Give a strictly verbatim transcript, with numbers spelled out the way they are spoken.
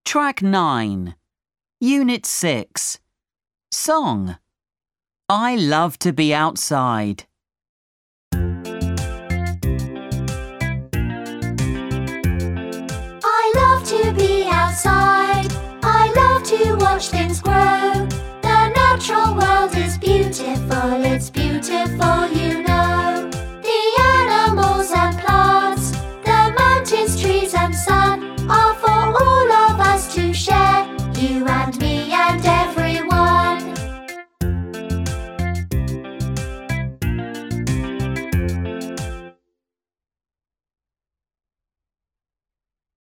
Track nine. Unit six. Song. I love to be outside. I love to be outside. I love to watch things grow.